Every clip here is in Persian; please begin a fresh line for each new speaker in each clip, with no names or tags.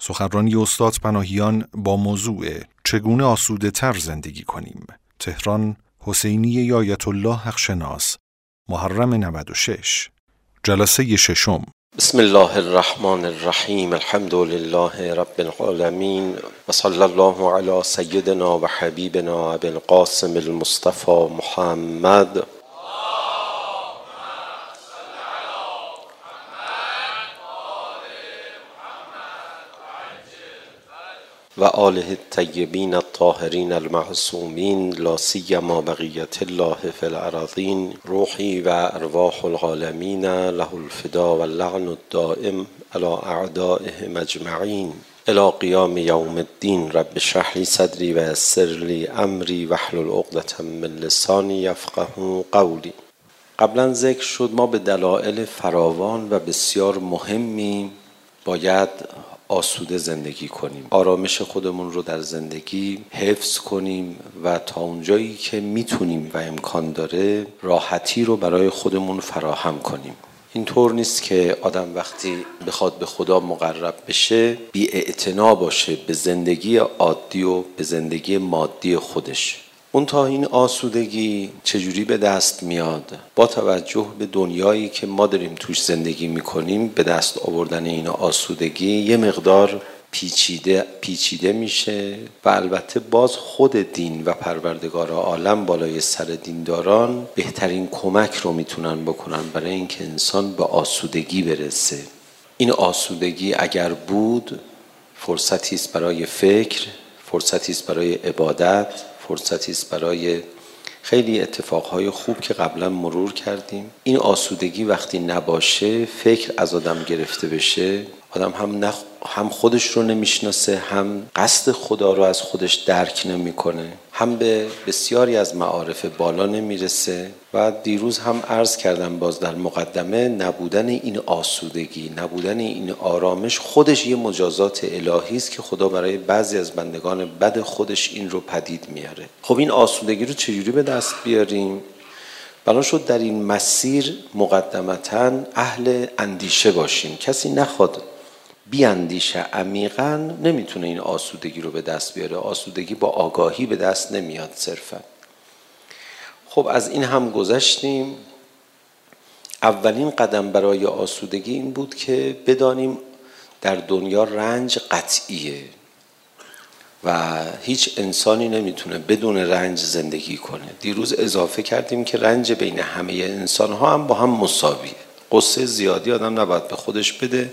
سخنرانی استاد پناهیان با موضوع چگونه آسوده تر زندگی کنیم. تهران، حسینیه آیت الله حقشناس، محرم 96. جلسه ششم.
بسم الله الرحمن الرحیم. الحمد لله رب العالمین و صلی الله علی سیدنا و حبیبنا ابی القاسم المصطفى محمد و آله الطیبین الطاهرین المعصومین لا سیما بقیة الله فی الارضین. روحی و ارواح العالمین له الفدا و اللعن الدائم علی اعدائهم اجمعین الی قیام یوم الدین. رب اشرح لی صدری و یسر لی امری واحلل عقدة من لسانی یفقهوا قولی. قبلا ذکر شد ما به دلایل فراوان و بسیار مهمی باید آسوده زندگی کنیم، آرامش خودمون رو در زندگی حفظ کنیم و تا اونجایی که میتونیم و امکان داره راحتی رو برای خودمون فراهم کنیم. اینطور نیست که آدم وقتی بخواد به خدا مقرب بشه بی‌اعتنا باشه به زندگی عادی و به زندگی مادی خودش. اون تا این آسودگی چجوری به دست میاد؟ با توجه به دنیایی که ما داریم توش زندگی میکنیم به دست آوردن این آسودگی یه مقدار پیچیده میشه و البته باز خود دین و پروردگار عالم بالای سر دینداران بهترین کمک رو میتونن بکنن برای اینکه انسان به آسودگی برسه. این آسودگی اگر بود فرصتی است برای فکر، فرصتی است برای عبادت، فرصتی است برای خیلی اتفاقهای خوب که قبلا مرور کردیم. این آسودگی وقتی نباشه، فکر از آدم گرفته بشه، آدم هم خودش رو نمیشناسه، هم قصد خدا رو از خودش درک نمیکنه، هم به بسیاری از معارف بالا نمیرسه. و دیروز هم عرض کردم باز در مقدمه، نبودن این آسودگی، نبودن این آرامش خودش یه مجازات الهی است که خدا برای بعضی از بندگان بد خودش این رو پدید میاره. خب این آسودگی رو چجوری به دست بیاریم؟ بنا شد در این مسیر مقدمتاً اهل اندیشه باشیم. کسی نخواد بیاندیشه عمیقاً نمیتونه این آسودگی رو به دست بیاره. آسودگی با آگاهی به دست نمیاد صرفاً. خب از این هم گذشتیم. اولین قدم برای آسودگی این بود که بدانیم در دنیا رنج قطعیه و هیچ انسانی نمیتونه بدون رنج زندگی کنه. دیروز اضافه کردیم که رنج بین همه انسان‌ها هم با هم مساویه. قصه زیادی آدم نباید به خودش بده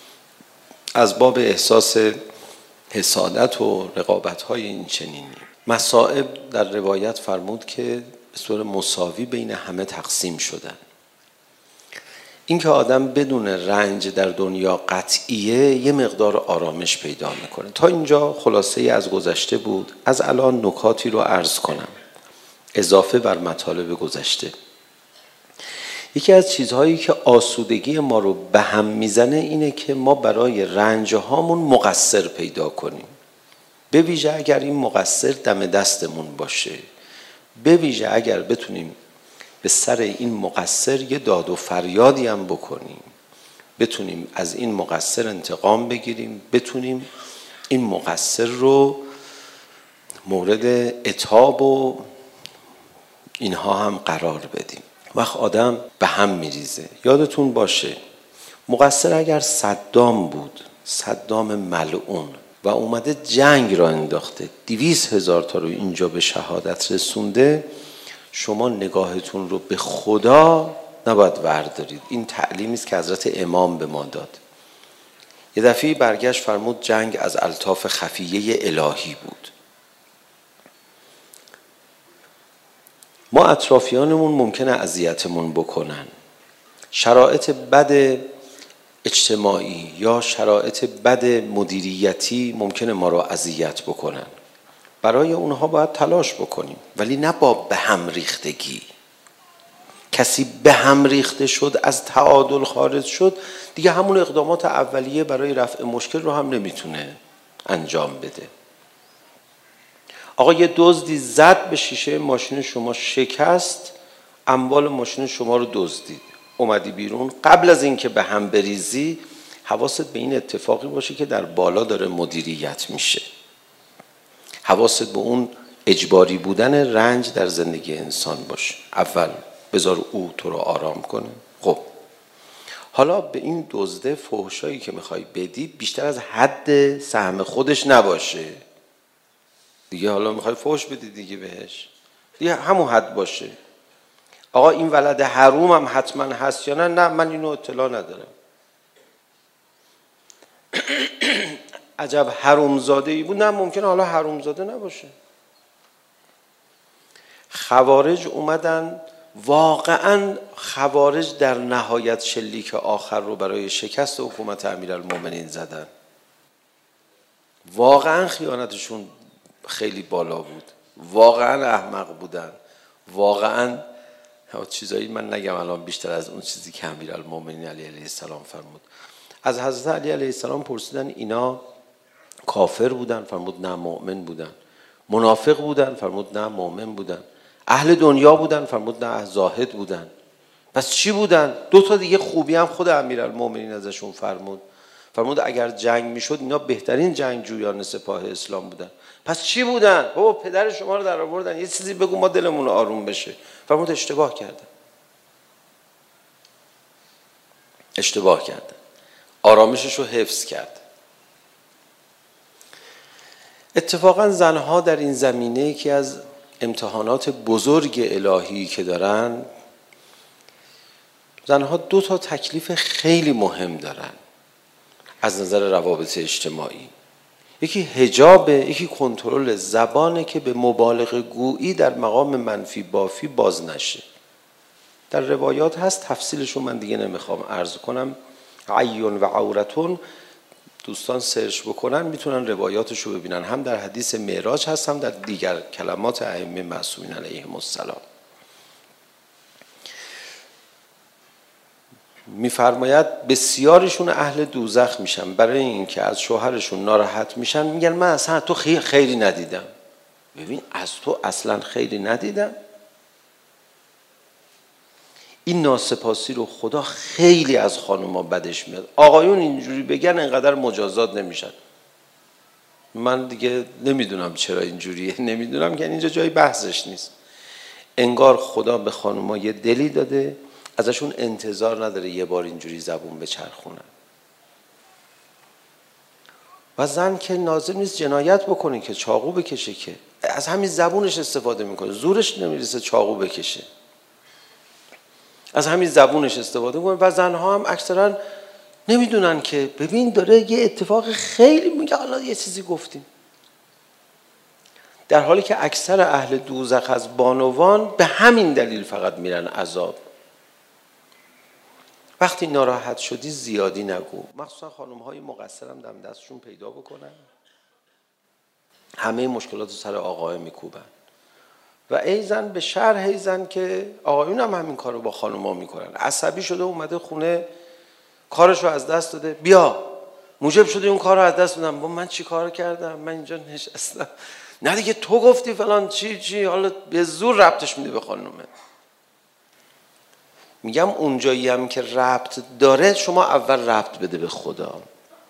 از باب احساس حسادت و رقابت‌های این چنینی. مصائب در روایت فرمود که به صورت مساوی بین همه تقسیم شدن. این که آدم بدون رنج در دنیا قطعیه یه مقدار آرامش پیدا میکنه. تا اینجا خلاصه از گذشته بود. از الان نکاتی رو عرض کنم اضافه بر مطالب گذشته. یکی از چیزهایی که آسودگی ما رو به هم میزنه اینه که ما برای رنج هامون مقصر پیدا کنیم. به ویژه اگر این مقصر دم دستمون باشه، به ویژه اگر بتونیم به سر این مقصر یه داد و فریادی هم بکنیم، بتونیم از این مقصر انتقام بگیریم، بتونیم این مقصر رو مورد عتاب و اینها هم قرار بدیم. وقت آدم به هم میریزه. یادتون باشه مقصر اگر صدام بود، صدام ملعون، و اومده جنگ را انداخته، 200,000 تا رو اینجا به شهادت رسونده، شما نگاهتون رو به خدا نباید وردارید. این تعلیمی است که حضرت امام به ما داد. یه دفعه برگشت فرمود جنگ از الطاف خفیه الهی بود. ما اطرافیانمون ممکنه اذیتمون بکنن، شرایط بد اجتماعی یا شرایط بد مدیریتی ممکنه ما رو اذیت بکنن. برای اونها باید تلاش بکنیم، ولی نه با به هم ریختگی. کسی به هم ریخته شد، از تعادل خارج شد، دیگه همون اقدامات اولیه برای رفع مشکل رو هم نمیتونه انجام بده. آقا یه دزدی زد به شیشه ماشین شما، شکست، اموال ماشین شما رو دزدید، اومدی بیرون، قبل از اینکه به هم بریزی حواست به این اتفاقی باشه که در بالا داره مدیریت میشه. حواست به اون اجباری بودن رنج در زندگی انسان باشه. اول بذار او تو رو آرام کنه. خب حالا به این دزده فحشایی که میخوای بدی بیشتر از حد سهم خودش نباشه دیگه. حالا میخوای فحش بدی دیگه بهش، دیگه همون حد باشه. آقا این ولد حروم هم حتما هست یا نه؟ نه من اینو اطلاع ندارم. عجب حرومزاده ای بود. نه ممکنه حالا حرومزاده نباشه. خوارج اومدن، واقعا خوارج در نهایت شلیک آخر رو برای شکست حکومت امیرالمومنین زدن. واقعا خیانتشون خیلی بالا بود، واقعا احمق بودن، واقعا چیزایی من نگم الان بیشتر از اون چیزی که امیرالمومنین علیه السلام فرمود. از حضرت علی علیه السلام پرسیدن اینا کافر بودن؟ فرمود نه مؤمن بودن. منافق بودن؟ فرمود نه مؤمن بودن. اهل دنیا بودن؟ فرمود نه زاهد بودن. پس چی بودن؟ دو تا دیگه خوبی هم خود امیرالمومنین ازشون فرمود اگر جنگ میشد اینا بهترین جنگجویان سپاه اسلام بودن. پس چی بودن؟ بابا پدر شما رو در آوردن، یه چیزی بگو ما دلمون آروم بشه. فرمود اشتباه کردن، آرامشش رو حفظ کرد. اتفاقا زنها در این زمینه یکی از امتحانات بزرگ الهی که دارن، زنها دو تا تکلیف خیلی مهم دارن از نظر روابط اجتماعی. یکی حجابه، یکی کنترل زبانه که به مبالغه گویی در مقام منفی بافی باز نشه. در روایات هست، تفصیلشو من دیگه نمیخوام عرض کنم. عیون و عورتون، دوستان سرچ بکنن میتونن روایاتشو ببینن، هم در حدیث معراج هست هم در دیگر کلمات ائمه معصومین علیهم السلام. میفرماید بسیارشون اهل دوزخ میشن برای اینکه از شوهرشون ناراحت میشن، میگن من اصلا تو خیری ندیدم. ببین از تو اصلا خیری ندیدم. این ناسپاسی رو خدا خیلی از خانوما بدش میاد. آقایون اینجوری بگن انقدر مجازات نمیشن. من دیگه نمیدونم چرا اینجوریه، نمیدونم که اینجا جای بحثش نیست. انگار خدا به خانوما یه دلی داده، ازشون انتظار نداره یه بار اینجوری زبون بچرخونن. و زن که لازم نیست جنایت بکنه که چاقو بکشه، که از همین زبونش استفاده میکنه، زورش نمیرسه چاقو بکشه، از همین زبونش استفاده میکنه. و زنها هم اکثرا نمیدونن که ببین داره یه اتفاق خیلی میگه حالا یه چیزی گفتیم، در حالی که اکثر اهل دوزخ از بانوان به همین دلیل فقط میرن عذاب. وقتی ناراحت شدی زیادی نگو، مخصوصا خانم‌های مقصرم دم دستشون پیدا بکنن، همه مشکلات رو سر آقای میکوبن. و ای زن به شرح ای زن که آقایون هم همین کارو با خانم‌ها میکنن. عصبی شده اومده خونه، کارشو از دست داده، بیا موجب شده اون کارو از دست بدم. من چی کار کردم؟ من اینجا نشستم. نه دیگه تو گفتی فلان چی، حالا به زور ربطش میده به خانومه. میگم اونجایی هم که ربط داره شما اول ربط بده به خدا.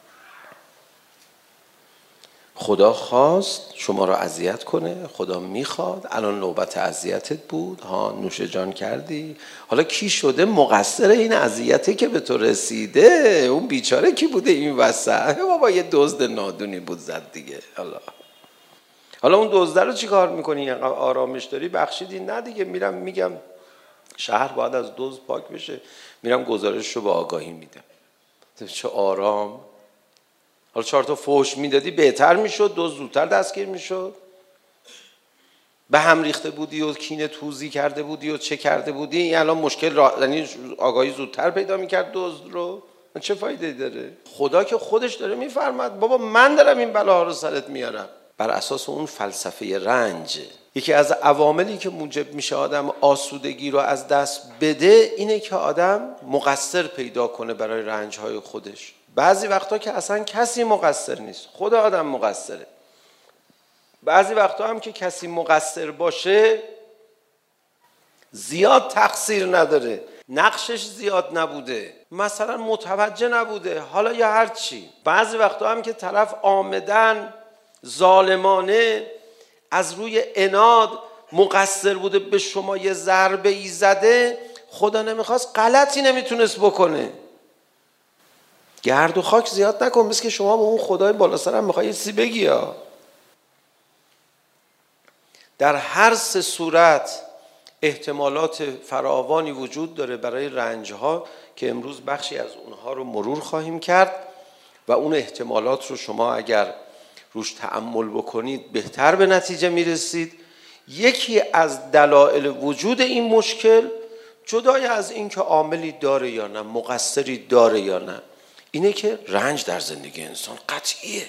خدا خواست شما رو اذیت کنه، خدا میخواد، الان نوبت اذیتت بود، نوش جان کردی، حالا کی شده مقصر این اذیتی که به تو رسیده؟ اون بیچاره کی بوده این وسط؟ بابا یه دزد نادونی بود زد دیگه. حالا اون دزده رو چی کار میکنی؟ آرامش داری بخشیدی؟ نه دیگه، میرم میگم شهر باید از دزد پاک بشه، میرم گزارش رو به آگاهی میدم. چه آرام. حالا 4 تا فحش میدادی بهتر میشد، دزد زودتر دستگیر میشد. به هم ریخته بودی و کینه توزی کرده بودی و چه کرده بودی، این الان مشکل یعنی آگاهی زودتر پیدا میکرد دزد رو. چه فایده داره؟ خدا که خودش داره میفرماد بابا من دارم این بلاها رو سرت میارم. بر اساس اون فلسفه رنج، یکی از عواملی که موجب میشه آدم آسودگی رو از دست بده اینه که آدم مقصر پیدا کنه برای رنج‌های خودش. بعضی وقتا که اصلا کسی مقصر نیست، خود آدم مقصره. بعضی وقتا هم که کسی مقصر باشه زیاد تقصیر نداره. نقشش زیاد نبوده، مثلا متوجه نبوده، حالا یا هر چی. بعضی وقتا هم که طرف عامدن ظالمانه از روی عناد مقصر بوده، به شما یه ضربه ای زده، خدا نمیخواست غلطی نمیتونست بکنه. گرد و خاک زیاد نکن، مثل که شما به اون خدای بالا سرم میخوای یه چیزی بگی ها. در هر سه صورت احتمالات فراوانی وجود داره برای رنجها که امروز بخشی از اونها رو مرور خواهیم کرد و اون احتمالات رو شما اگر روش تأمل بکنید بهتر به نتیجه میرسید. یکی از دلایل وجود این مشکل، جدای از این که عاملی داره یا نه، مقصری داره یا نه، اینه که رنج در زندگی انسان قطعیه.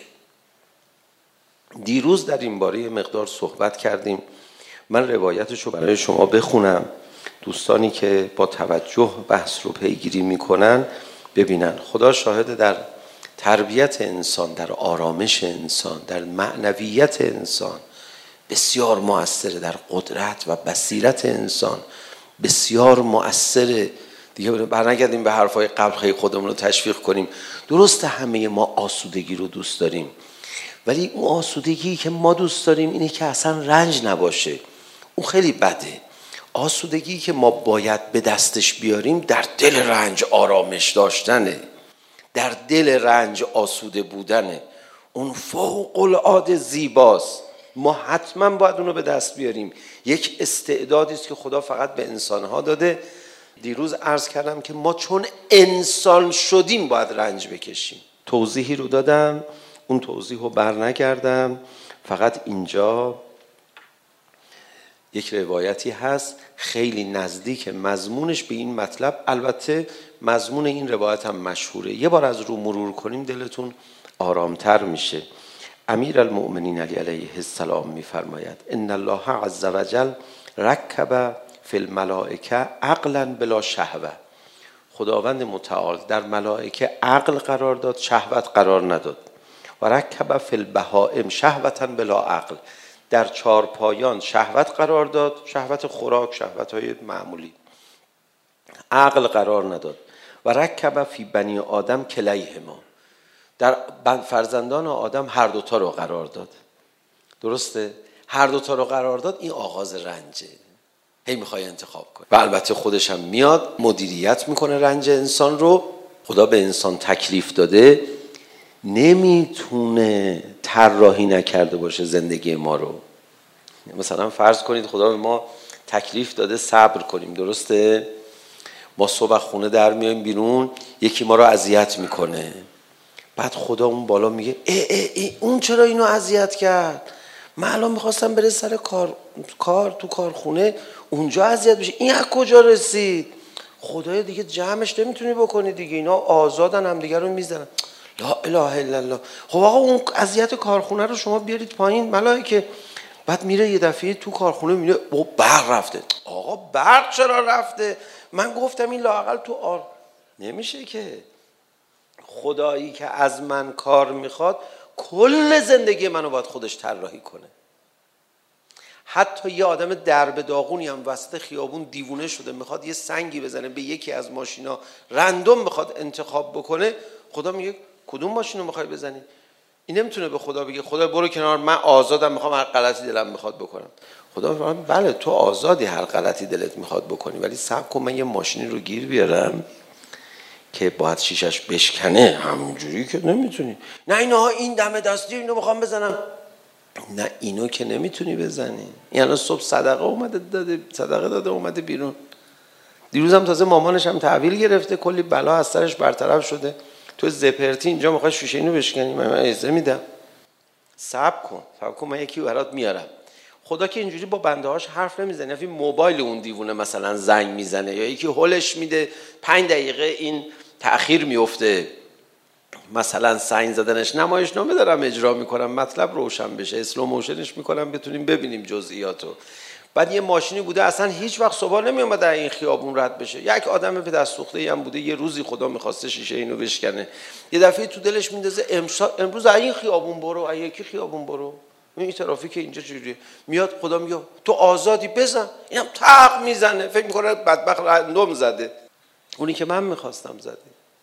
دیروز در این باره مقدار صحبت کردیم. من روایتش رو برای شما بخونم، دوستانی که با توجه بحث رو پیگیری میکنن ببینن. خدا شاهد، در تربیت انسان، در آرامش انسان، در معنویت انسان بسیار مؤثره، در قدرت و بصیرت انسان بسیار مؤثره. دیگه برنگردیم به حرفای قبل، خیلی خودمون رو تشویق کنیم. درسته همه ما آسودگی رو دوست داریم، ولی اون آسودگی که ما دوست داریم اینه که اصلا رنج نباشه. اون خیلی بده. آسودگی که ما باید به دستش بیاریم در دل رنج آرامش داشتنه، در دل رنج آسوده بودنه. اون فوق العاده زیباست. ما حتما باید اونو به دست بیاریم. یک استعدادی است که خدا فقط به انسانها داده. دیروز عرض کردم که ما چون انسان شدیم باید رنج بکشیم. توضیحی رو دادم، اون توضیح رو برنگردم. فقط اینجا یک روایتی هست خیلی نزدیک مضمونش به این مطلب، البته مضمون این روایت هم مشهوره، یه بار از رو مرور کنیم دلتون آرامتر میشه. امیر المؤمنین علی علیه السلام میفرماید ان الله عز وجل رکب فی الملائکه عقلا بلا شهوه. خداوند متعال در ملائکه عقل قرار داد، شهوت قرار نداد. و رکب فی البهائم شهوتا بلا عقل. در چارپایان شهوت قرار داد، شهوت خوراک، شهوت‌های معمولی، عقل قرار نداد. و رکب فی بنی آدم کلیهما. در فرزندان آدم هر دوتا رو قرار داد. درسته؟ هر دوتا رو قرار داد. این آغاز رنجه. هی میخوای انتخاب کنی و البته خودش هم میاد مدیریت میکنه رنج انسان رو. خدا به انسان تکلیف داده، نمیتونه طراحی نکرده باشه زندگی ما رو. مثلا فرض کنید خدا به ما تکلیف داده صبر کنیم، درسته؟ ما صبح خونه در میایم بیرون، یکی ما رو اذیت میکنه، بعد خدا اون بالا میگه اون چرا اینو اذیت کرد؟ من الان میخواستم بره سر کار تو کارخونه، اونجا اذیت بشه، این از کجا رسید؟ خدای دیگه جمعش نمیتونی بکنی دیگه، اینا آزادن هم دیگه رو میزنن. لا اله الا الله. خب آقا اون اذیت کارخونه رو شما بیارید پایین ملائکه. بعد میره یه دفعه تو کارخونه میره برق رفته. آقا برق چرا رفته؟ من گفتم این لااقل تو نمیشه که. خدایی که از من کار میخواد کل زندگی منو باید خودش طراحی کنه. حتی یه آدم درب داغونی هم وسط خیابون دیوونه شده میخواد یه سنگی بزنه به یکی از ماشینا، رندوم میخواد انتخاب بکنه، خدا میگه کدوم ماشینو میخوای بزنی؟ این نمیتونه به خدا بگه خدا برو کنار، من آزادم، میخوام هر غلطی دلم میخواد بکنم. خدا میگه بله تو آزادی هر غلطی دلت میخواد بکنی، ولی صبر کن من یه ماشینی رو گیر بیارم که باید شیشش بشکنه. همونجوری که نمیتونی. نه اینها این دم دستی اینو میخوام بزنم. نه اینو که نمیتونی بزنی. این الان صبح صدقه داده اومده بیرون. دیروز هم تازه مامانش هم تحویل گرفته، کلی بلا از سرش برطرف شده. تو زپرتی اینجا میخوای شیشه اینو بشکنی، من اجازه میدم. صبر کن من یکی برات میارم. خدا که اینجوری با بنده هاش حرف نمیزنه. یعنی موبایل اون دیوونه مثلا زنگ میزنه یا یکی هولش میده 5 دقیقه این تأخیر میفته، مثلا سنگ زدنش، نمایشنامه دارم اجرا میکنم مطلب روشن بشه، اسلو موشنش میکنم بتونیم ببینیم جزئیاتو. بعد یه ماشینی بوده اصلا هیچ وقت صبح نمیومد در این خیابون رد بشه، یک آدم به دست سوخته‌ای هم بوده، یه روزی خدا میخواسته شیشه اینو بشکنه، یه دفعه تو دلش میندازه امروز این خیابون برو، یکی خیابون برو، این ترافیک اینجا چجوریه؟ میاد خدا میگه تو آزادی بزن، اینم تق میزنه، فکر میکنه بدبخت رندوم زده. اونی که من میخواستم زده.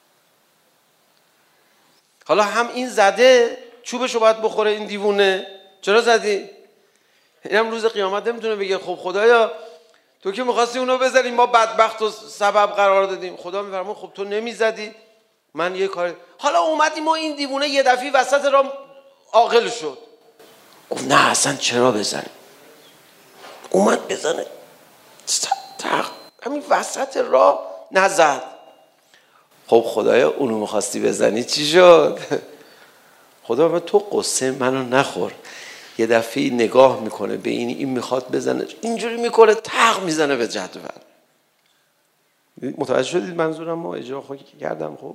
حالا هم این زده چوبشو باید بخوره این دیوونه، چرا زدی؟ اینم روز قیامت نمیتونه بگه خب خدایا تو که میخواستی اونو بزنی ما بدبخت و سبب قرار دادیم. خدا میفرمه خب تو نمیزدی من یه کار. حالا اومدیم ما این دیوونه یه دفعه وسط راه عاقل شد، گفت نه اصلا چرا بزنی، اومد بزنه همین وسط راه نزد. خب خدایا اونو میخواستی بزنی چی شد؟ خدا به تو قصه منو نخور. یه دفعه نگاه میکنه به این میخواد بزنه اینجوری میکنه تق میزنه به جدول. متوجه شدید منظورم؟ ما اجرا کردم. خب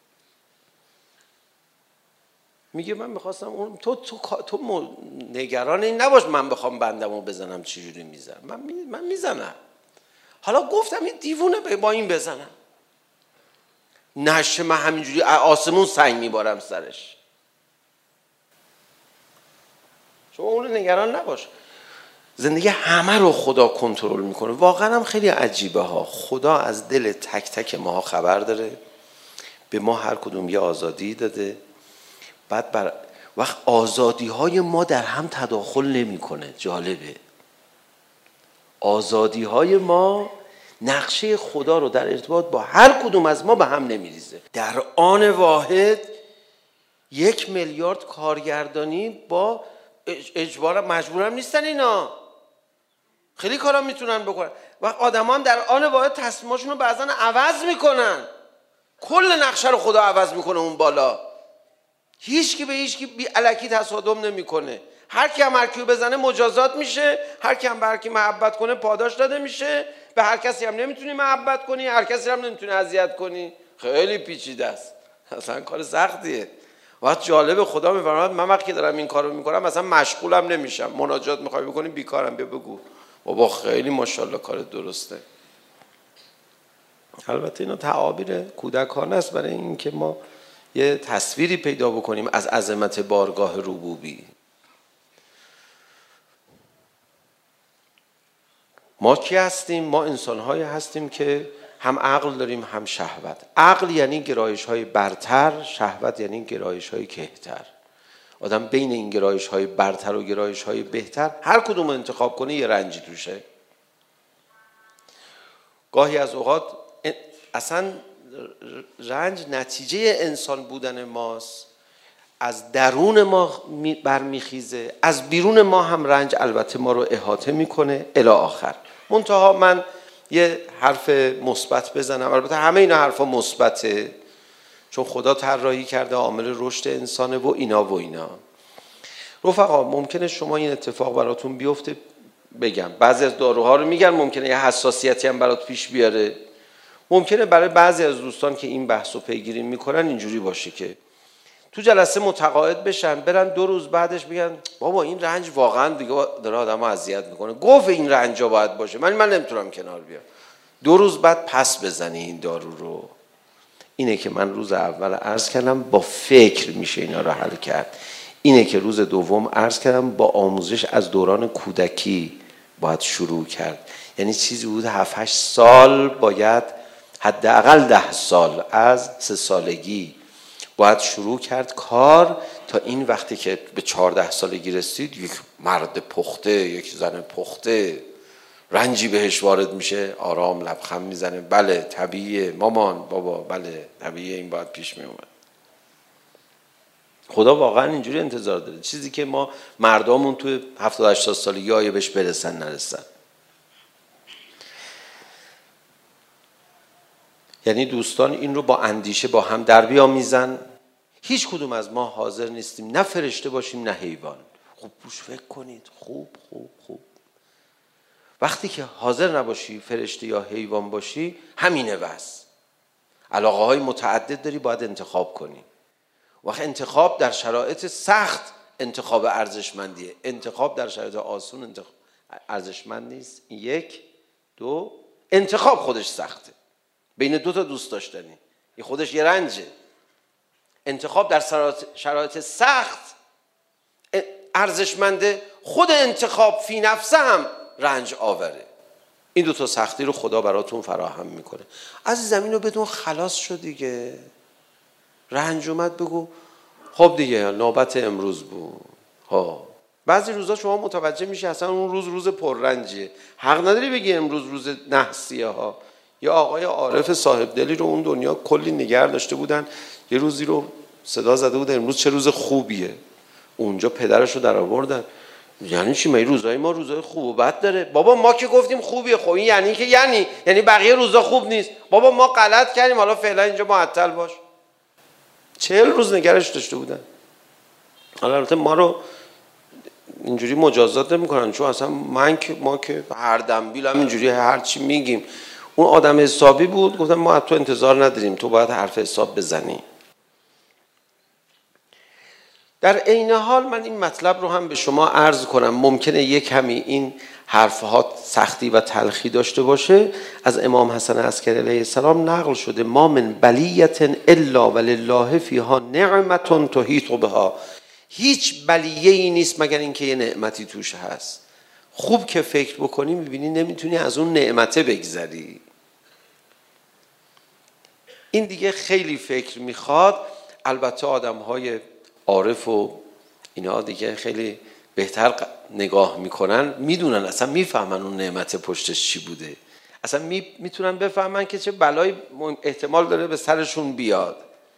میگه من میخواستم اون تو نگران این نباش من بخوام بندمو بزنم چجوری میزنم، من میزنم. حالا گفتم این دیوونه با این بزنم نشه من همینجوری آسمون سنگ میبارم سرش. شما اون نگران نباش. زندگی همه رو خدا کنترل میکنه. واقعا هم خیلی عجیبه ها. خدا از دل تک تک ما خبر داره، به ما هر کدوم یه آزادی داده. بعد وقت آزادی های ما در هم تداخل نمیکنه. جالبه آزادی های ما نقشه خدا رو در ارتباط با هر کدوم از ما به هم نمیریزه. در آن واحد 1 میلیارد کارگردانی با اجبار مجبورم نیستن اینا، خیلی کارا میتونن بکنن. وقت آدما هم در آن واحد تصمیماشون رو بعضا عوض میکنن. کل نقشه رو خدا عوض میکنه اون بالا. هیچ کی به هیچ کی بی الکی تصادم نمیکنه. هر کی هم هر کیو بزنه مجازات میشه، هر کی هم به هر کی محبت کنه پاداش داده میشه. به هر کسی هم نمیتونی محبت کنی، هر کسی هم نمیتونی اذیت کنی. خیلی پیچیده است، اصلا کار سختیه. وقت جالب خدا میفرماد من وقتی دارم این کارو میکنم مثلا مشغولم نمیشم. مناجات میخوای بکنی بیکارم بیا بگو. بابا خیلی ماشاءالله کار درسته. البته اینا تعابیر کودکانه است برای اینکه ما یه تصویری پیدا بکنیم از عظمت بارگاه ربوبی. ما کی هستیم؟ ما انسان‌هایی هستیم که هم عقل داریم هم شهوت. عقل یعنی گرایش‌های برتر، شهوت یعنی گرایش‌های کهتر. آدم بین این گرایش‌های برتر و گرایش‌های بهتر هر کدوم رو انتخاب کنه یه رنجی توشه. گاهی از اوقات اصلا رنج نتیجه انسان بودن ماست، از درون ما برمیخیزه، از بیرون ما هم رنج البته ما رو احاطه میکنه الی آخر. منتها من یه حرف مثبت بزنم. البته همه اینا حرفا مثبته چون خدا طراحی کرده عامل رشد انسانه و اینا. رفقا ممکنه شما این اتفاق براتون بیفته. بگم بعضی از داروها رو میگن ممکنه یه حساسیتی هم برات پیش بیاره. ممکنه برای بعضی از دوستان که این بحثو پیگیری میکنن اینجوری باشه که تو جلسه متقاعد بشن، برن 2 روز بعدش بگن بابا این رنج واقعا دیگه داره آدمو اذیت میکنه، گفت این رنجا باید باشه، من نمیتونم کنار بیام. 2 روز بعد پس بزنی این دارو رو. اینه که من روز اول عرض کردم با فکر میشه اینا رو حل کرد. اینه که روز دوم عرض کردم با آموزش از دوران کودکی باید شروع کرد. یعنی چیزی بود 7-8 سال باید، حداقل 10 سال از 3 سالگی باید شروع کرد کار، تا این وقتی که به 14 سالگی رسید یک مرد پخته، یک زن پخته، رنجی بهش وارد میشه آرام لبخند میزنه. بله طبیعیه مامان بابا، بله طبیعیه، این باید پیش میومد. خدا واقعا اینجوری انتظار داره. چیزی که ما مردمون توی 70-80 سالگی آیا بهش برسن نرسن. یعنی دوستان این رو با اندیشه با هم در بیامیزن. هیچ کدوم از ما حاضر نیستیم نه فرشته باشیم نه حیوان. خوب روش فکر کنید. خوب. وقتی که حاضر نباشی فرشته یا حیوان باشی همینه بس. علاقه های متعدد داری، باید انتخاب کنی. وقت انتخاب در شرایط سخت انتخاب ارزشمندیه. انتخاب در شرایط آسون ارزشمند نیست. 1 2 انتخاب خودش سخته. بین 2 تا دوست داشتنی این خودش یه رنجه. انتخاب در شرایط سخت ارزشمنده. خود انتخاب فی نفسه هم رنج آوره. این دو تا سختی رو خدا براتون فراهم میکنه. از زمین رو بدون خلاص شد دیگه. رنج اومد بگو خب دیگه نوبت امروز بود. بعضی روزا شما متوجه میشی اصلا اون روز پررنجیه، حق نداری بگی امروز روز نحسیه ها. یا آقای عارف صاحب دلی رو اون دنیا کلی نگه داشته بودن، یه روزی رو صدا زده بود امروز چه روز خوبیه، اونجا پدرش رو در آوردن. یعنی چی؟ این روزای ما روزای خوب و بد داره؟ بابا ما که گفتیم خوبیه. خب این یعنی که یعنی بقیه روزا خوب نیست؟ بابا ما غلط کردیم، حالا فعلا اینجا معطل باش. 40 روز نگرش داشته بودن. حالا البته ما رو اینجوری مجازات نمی‌کنن، چون اصلا ما که هر دنبیل هم اینجوری هر چی میگیم. اون آدم حسابی بود، گفتم ما از تو انتظار نداریم، تو باید حرف حساب بزنی. در عین حال من این مطلب رو هم به شما عرض کنم، ممکنه یک کمی این حرفها سختی و تلخی داشته باشه. از امام حسن عسکری علیه السلام نقل شده ما من بلیت الا ولله فیها نعمت تحیط بها. هیچ بلیه‌ای نیست مگر اینکه یه نعمتی توش هست. خوب که فکر بکنی میبینی نمیتونی از اون نعمته بگذری. این دیگه خیلی فکر میخواد. البته آدم‌های عارف و اینا دیگه خیلی بهتر نگاه میکنن، میدونن اصلا، میفهمن اون نعمت پشتش چی بوده، اصلا میتونن بفهمن که چه بلایی احتمال داره به سرشون بیاد.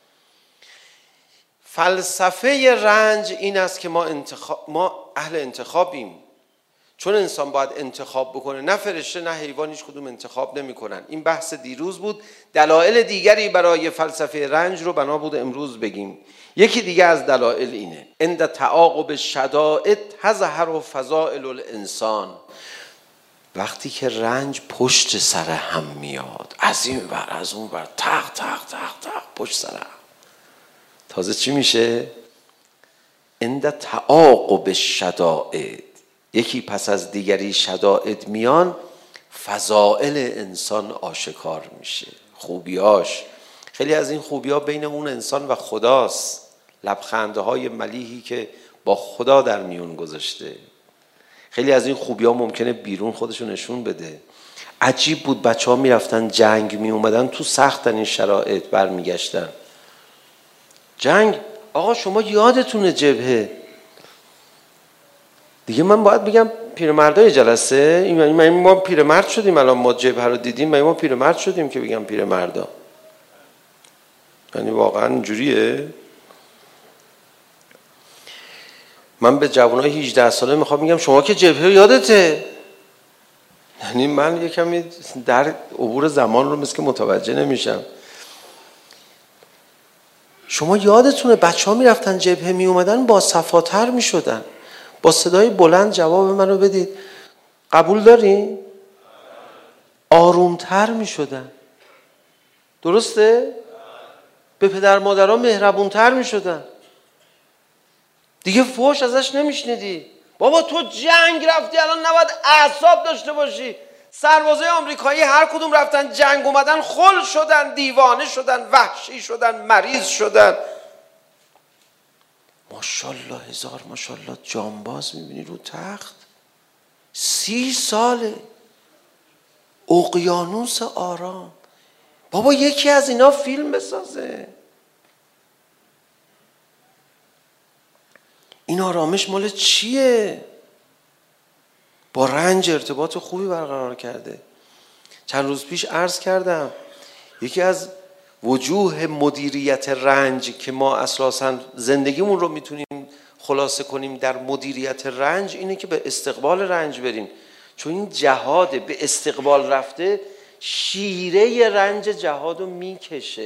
فلسفه رنج این است که ما اهل انتخابیم، چون انسان باید انتخاب بکنه، نه فرشته نه حیوان هیچ کدوم انتخاب نمیکنن. این بحث دیروز بود. دلایل دیگری برای فلسفه رنج رو بنا بود امروز بگیم. یکی دیگه از دلایل اینه عند تعاقب الشدائد تظهر فضائل الانسان. وقتی که رنج پشت سر هم میاد، از این ور از اون ور، تق تق تق تق پشت سر هم، تازه چی میشه؟ عند تعاقب الشدائد، یکی پس از دیگری شدائد میان، فضائل انسان آشکار میشه، خوبیاش. خیلی از این خوبی‌ها بین اون انسان و خداست، لبخندهای ملیحی که با خدا در میون گذاشته. خیلی از این خوبی‌ها ممکنه بیرون خودشو نشون بده. عجیب بود بچه‌ها میرفتن جنگ، می اومدن تو سختن این شرایط، برمیگشتن جنگ. آقا شما یادتونه جبهه دیگه، من باید بگم پیرمردای جلسه این ما پیرمرد شدیم الان، ما جبهه رو دیدیم، ما پیرمرد شدیم که بگم پیرمردا. یعنی واقعا اینجوریه. من به جوانای 18 ساله میخوام میگم شما که جبهه یادته. یعنی من یه کمی در عبور زمان رو مثل که متوجه نمیشم. شما یادتونه بچه‌ها میرفتن جبهه می اومدن با صفاتر میشدن، با صدای بلند جواب منو بدید قبول داری؟ آرومتر میشدن. درسته؟ به پدر مادرها مهربونتر میشدن. دیگه فحش ازش نمیشنیدی. بابا تو جنگ رفتی، الان نباید اعصاب داشته باشی. سربازای آمریکایی هر کدوم رفتن جنگ اومدن خل شدن، دیوانه شدن، وحشی شدن، مریض شدن. ماشاءالله هزار ماشاءالله جانباز میبینی رو تخت 30 ساله، اقیانوس آرام. بابا یکی از اینا فیلم بسازه. این آرامش مال چیه؟ با رنج ارتباط خوبی برقرار کرده. چند روز پیش عرض کردم یکی از وجوه مدیریت رنج که ما اساساً زندگیمون رو میتونیم خلاصه کنیم در مدیریت رنج اینه که به استقبال رنج بریم. چون این جهاد به استقبال رفته شیره رنج جهاد رو میکشه،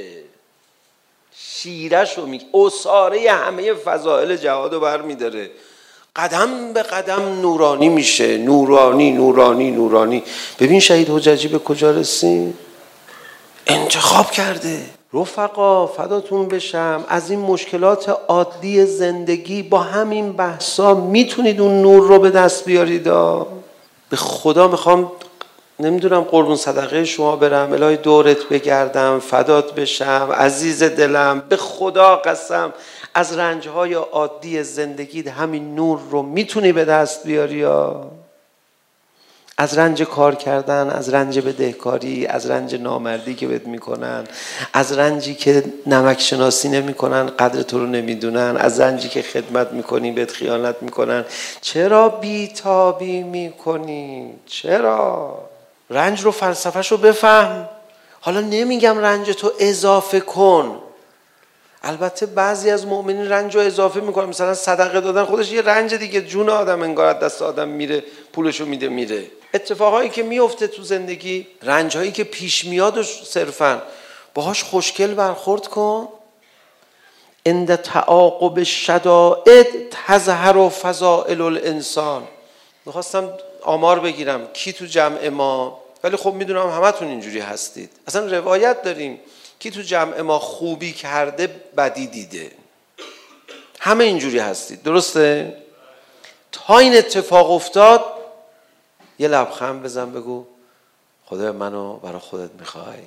شیرش رو اصاره همه فضائل جهاد رو بر میداره. قدم به قدم نورانی میشه، نورانی نورانی نورانی. ببین شهید حججی به کجا رسید؟ انتخاب کرده. رفقا فداتون بشم، از این مشکلات عادی زندگی با همین بحثا میتونید اون نور رو به دست بیارید. به خدا میخوام نمیدونم قربون صدقه شما برم، الهی دورت بگردم، فدات بشم عزیز دلم، به خدا قسم از رنجهای عادی زندگی همین نور رو میتونی به دست بیاری. از رنج کار کردن، از رنج بدهکاری، از رنج نامردی که بهت میکنن، از رنجی که نمک شناسی نمیکنن، قدر تو رو نمیدونن، از رنجی که خدمت میکنی بهت خیانت میکنن. چرا بیتابی میکنی؟ چرا؟ رنج رو فلسفه‌شو بفهم. حالا نمیگم رنج تو اضافه کن، البته بعضی از مؤمنین رنج رو اضافه میکنن، مثلا صدقه دادن خودش یه رنج دیگه، جون آدم انگار از دست آدم میره، پولشو میده میره. اتفاقایی که میفته تو زندگی، رنجهایی که پیش میاد و صرفا باهاش خوشگل برخورد کن. عند تعاقب الشدائد تظهر فضائل الانسان. میخواستم آمار بگیرم کی تو جمع ما، ولی خب میدونم همتون اینجوری هستید. اصلا روایت داریم کی تو جمع ما خوبی کرده بدی دیده. همه اینجوری هستید، درسته؟ تا این اتفاق افتاد یه لبخند بزن بگو خدا منو برای خودت میخوای؟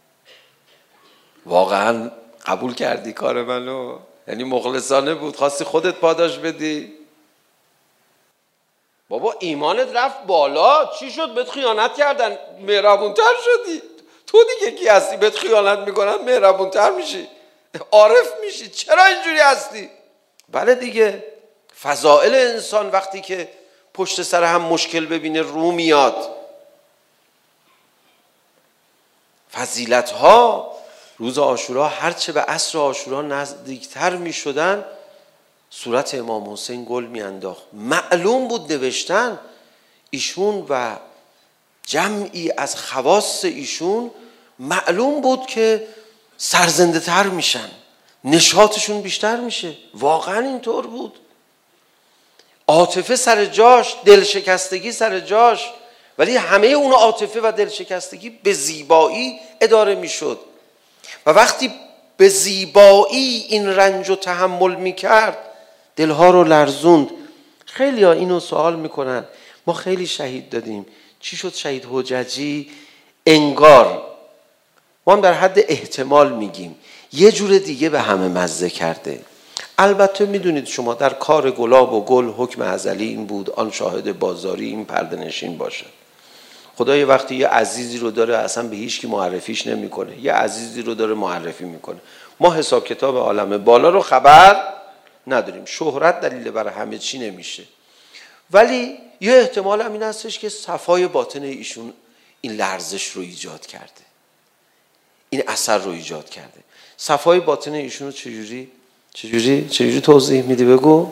واقعا قبول کردی کار منو؟ یعنی مخلصانه بود، خواستی خودت پاداش بدی؟ بابا ایمانت رفت بالا، چی شد؟ بهت خیانت کردن مهربونتر شدی. تو دیگه کی هستی؟ بهت خیانت میکنن مهربونتر میشی، عارف میشی. چرا اینجوری هستی؟ بله دیگه، فضائل انسان وقتی که پشت سر هم مشکل ببینه رو میاد. فضیلت ها روز عاشورا هرچه به عصر عاشورا نزدیکتر میشدن صورت امام حسین گل میانداخت. معلوم بود نوشتن ایشون و جمعی از خواص ایشون معلوم بود که سرزنده تر میشن، نشاطشون بیشتر میشه. واقعا اینطور بود. عاطفه سر جاش، دلشکستگی سر جاش، ولی همه اون عاطفه و دلشکستگی به زیبایی اداره میشد. و وقتی به زیبایی این رنج رو تحمل میکرد دلها رو لرزوند. خیلی ها اینو سوال میکنن ما خیلی شهید دادیم، چی شد شهید حججی؟ انگار ما هم در حد احتمال میگیم یه جور دیگه به همه مزه کرده. البته میدونید شما در کار گلاب و گل حکم ازلی این بود آن شاهد بازاری این پرده نشین باشه. خدا یه وقتی یه عزیزی رو داره اصلا به هیچ کی معرفیش نمیکنه، یه عزیزی رو داره معرفی میکنه. ما حساب کتاب عالم بالا رو خبر نداریم، شهرت دلیل برای همه چی نمیشه، ولی یه احتمال هم این هستش که صفای باطن ایشون این لرزش رو ایجاد کرده، این اثر رو ایجاد کرده. صفای باطن ایشون رو چجوری توضیح میدی؟ بگو.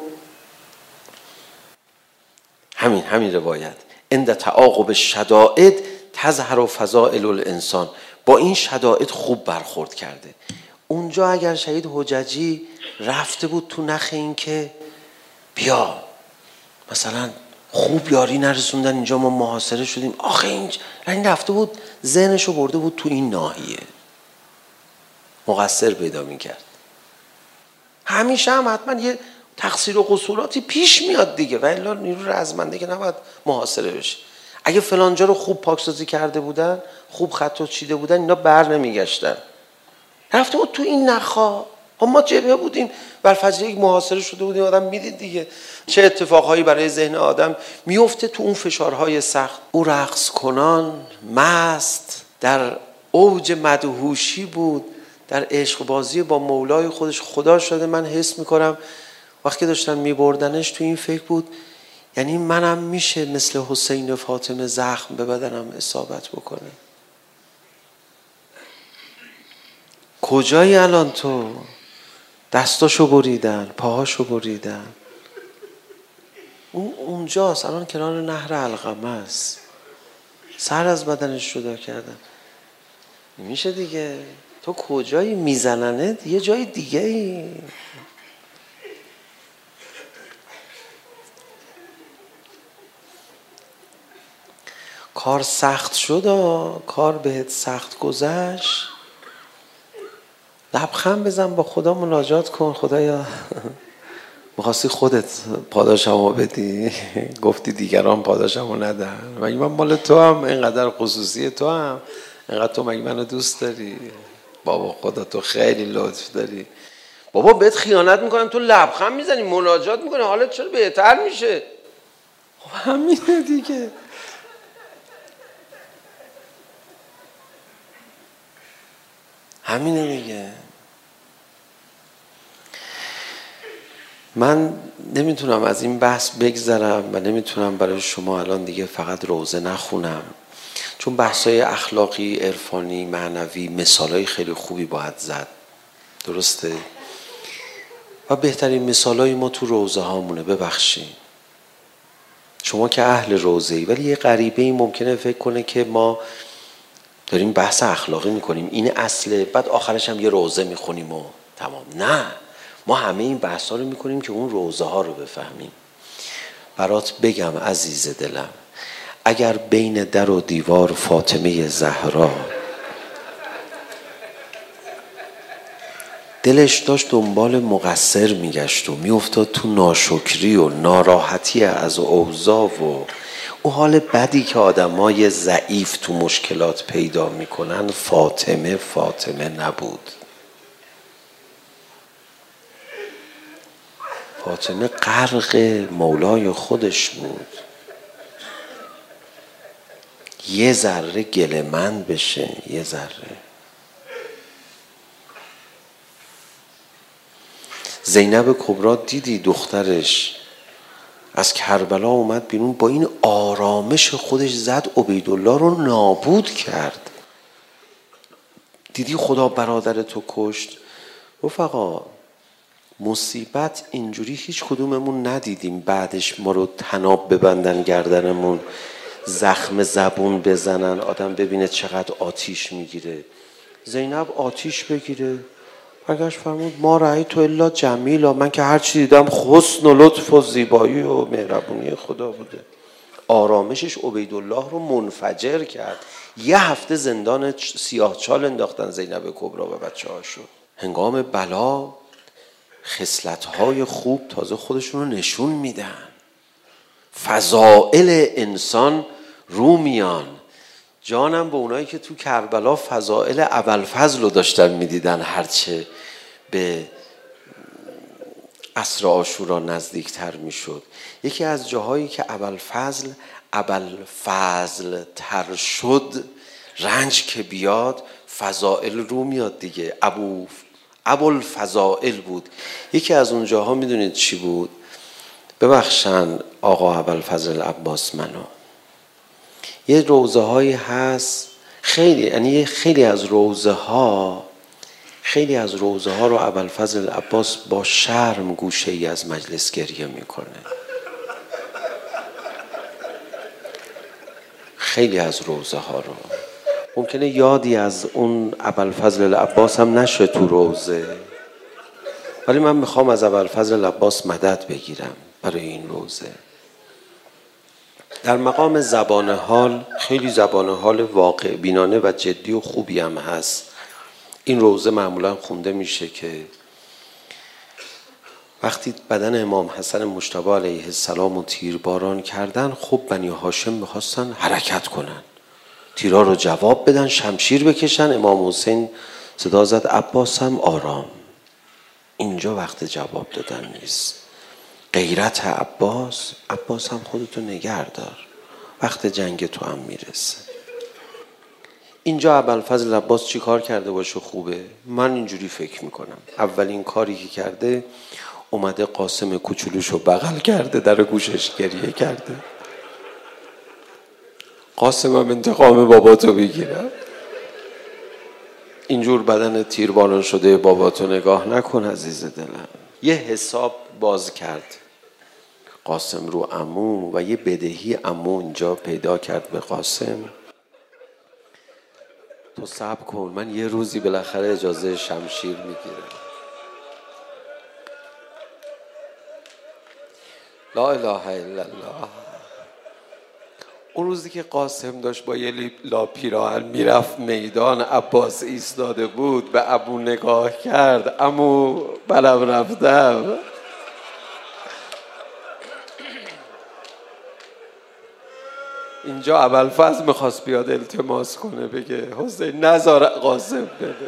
همین روایت عند تعاقب الشدائد تظهر فضائل الانسان، با این شدائد خوب برخورد کرده. اونجا اگر شهید حججی رفته بود تو نخ این که بیا مثلا خوب یاری نرسوندن اینجا ما محاصره شدیم، آخه این رفته بود ذهنشو برده بود تو این ناحیه، مقصر پیدا میکرد. همیشه هم حتما یه تقصیر و قصوراتی پیش میاد دیگه، و الا نیرو رزمنده که نباید محاصره بشه. اگه فلانجا رو خوب پاکسازی کرده بودن، خوب خط چیده بودن، اینا بر نمیگشتن. رفته بود تو این نخا. ما جبهه بودیم، برفجر یک محاصره شده بودیم، آدم میدید دیگه چه اتفاقهایی برای ذهن آدم میفته تو اون فشارهای سخت. او رقص کنان مست در اوج مدهوشی بود، در عشق بازی با مولای خودش. خدا شده من حس میکنم وقتی داشتن میبردنش تو این فکر بود یعنی منم میشه مثل حسین و فاطمه زخم به بدنم اصابت بکنه. کجایی الان تو؟ دستاشو بریدن، پاهاشو بریدن. اونجاست الان کنار نهر علقمه است، سر از بدنش جدا کردن. میشه دیگه. تو کجایی؟ میزننت یه جای دیگه ای. کار سخت شد، کار بهت سخت گذشت، لبخند بزن با خدا، مناجات کن. خدایا میخواستی خودت پاداشمو بدی، گفتی دیگران پاداشمو ندن، مگه من مال تو هم اینقدر خصوصی تو هم اینقدر تو مگه منو دوست داری؟ بابا خدا تو خیلی لطف داری. بابا بهت خیانت میکنن تو لبخند میزنی مناجات میکنی، حالت چرا بهتر میشه؟ خب همینه دیگه. همینه دیگه. من نمیتونم از این بحث بگذرم و نمیتونم برای شما الان دیگه فقط روزه نخونم، چون بحثای اخلاقی، عرفانی، معنوی، مثالای خیلی خوبی باید زد، درسته؟ و بهترین مثالای ما تو روزه هامونه. ببخشید شما که اهل روزه‌ای، ولی یه غریبه این ممکنه فکر کنه که ما داریم بحث اخلاقی میکنیم، این اصله، بعد آخرش هم یه روزه میخونیم و تمام. نه، ما همه این بحث ها رو میکنیم که اون روزه ها رو بفهمیم. برات بگم عزیز دلم، اگر بین در و دیوار فاطمه زهرا دلش داشت دنبال مقصر میگشت و میافتاد تو ناشکری و ناراحتی از اوضاع و اون حال بدی که آدمای ضعیف تو مشکلات پیدا میکنن، فاطمه نبود. فاطمه غرق مولای خودش بود. یه ذره گله‌مند بشه، یه ذره. زینب کبرا دیدی دخترش از کربلا اومد بیرون، با این آرامش خودش زد عبیدالله رو نابود کرد. دیدی خدا برادر تو کشت. رفقا مصیبت اینجوری هیچ کدوممون ندیدیم بعدش ما رو طناب ببندن گردنمون، زخم زبون بزنن، آدم ببینه چقدر آتیش میگیره. زینب آتیش بگیره، برگشت فرمود ما رأیت الا جمیلا، من که هر چی دیدم حسن و لطف و زیبایی و مهربونی خدا بوده. آرامشش عبیدالله رو منفجر کرد. یه هفته زندان سیاهچال انداختن زینب کبرا و بچه هاشو. هنگام بلا خصلت‌های خوب تازه خودشون رو نشون میدن. فضائل انسان رو میان. جانم به اونایی که تو کربلا فضائل ابوالفضل رو داشتن میدیدن، هرچه به عصر عاشورا نزدیکتر میشد. یکی از جاهایی که ابوالفضل تر شد، رنج که بیاد فضائل رو میاد دیگه. ابوالفضائل بود. یکی از اون جاها میدونید چی بود؟ ببخشن آقا ابوالفضل عباس منو، یه روزه هایی هست خیلی، یعنی خیلی از روزه ها رو ابوالفضل عباس با شرم گوشه ای از مجلس گریه میکنه. خیلی از روزه ها رو ممکنه یادی از اون ابوالفضل عباس هم نشه تو روزه، ولی من میخوام از ابوالفضل عباس مدد بگیرم برای این روزه. در مقام زبان حال، خیلی زبان حال واقع بینانه و جدی و خوبی هم هست. این روزه معمولا خونده میشه که وقتی بدن امام حسن مجتبی علیه السلام رو تیرباران کردن، خب بنی هاشم میخواستن حرکت کنن، تیرها رو جواب بدن، شمشیر بکشن. امام حسین صدا زد عباس هم آرام، اینجا وقت جواب دادن نیست. غیرت عباس هم خودتو نگه دار، وقت جنگ تو هم میرسه. اینجا ابوالفضل عباس چی کار کرده باشه خوبه؟ من اینجوری فکر میکنم اولین کاری که کرده اومده قاسم کوچولوشو بغل کرده، در گوشش گریه کرده. قاسمم انتقام باباتو بگیرم. اینجور بدن تیرباران شده باباتو نگاه نکن عزیز دلم. یه حساب باز کرد قاسم رو عمو و یه بدهی عمو اینجا پیدا کرد به قاسم. تو صبر کن، من یه روزی بالاخره اجازه شمشیر میگیرم. لا اله الا الله. اون روزی که قاسم داشت با یه لا پیراهن میرفت میدان، عباس ایستاده بود، به عمو نگاه کرد، عمو بلم رفتم. اینجا ابوالفضل میخواست بیاد التماس کنه، بگه حسین نذار قاسم بده.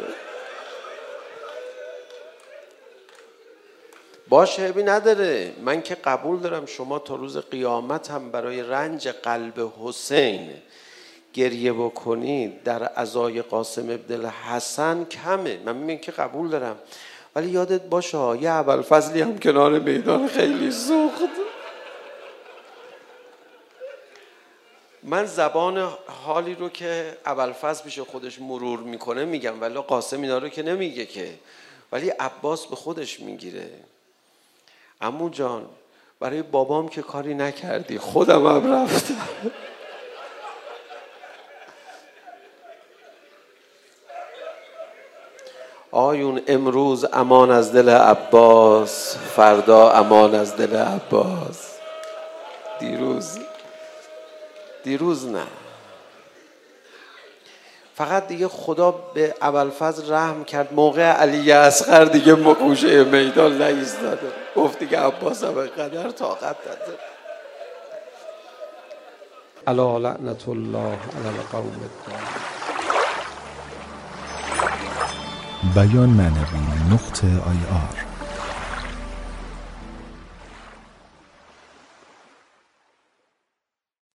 باشه عیبی نداره، من که قبول دارم شما تا روز قیامت هم برای رنج قلب حسین گریه بکنید در عزای قاسم ابن الحسن کمه. من میگم که قبول دارم، ولی یادت باشه یه ابوالفضلی هم کنار میدان خیلی سوخت. من زبان حالی رو که ابوالفضل پیش خودش مرور میکنه میگم، ولی قاسم اینا رو که نمیگه که، ولی عباس به خودش میگیره. عمو جان برای بابام که کاری نکردی، خودم هم رفتم. آیون امروز امان از دل عباس، فردا امان از دل عباس. دیروز نه. فقط دیگه خدا به ابوالفضل رحم کرد، موقع علی اصغر دیگه گوشه میدان نایستاده، گفت دیگه عباس هم قدر طاقت داده. الا لعنت الله علی القوم الظالمین.
بیان معنوی .ir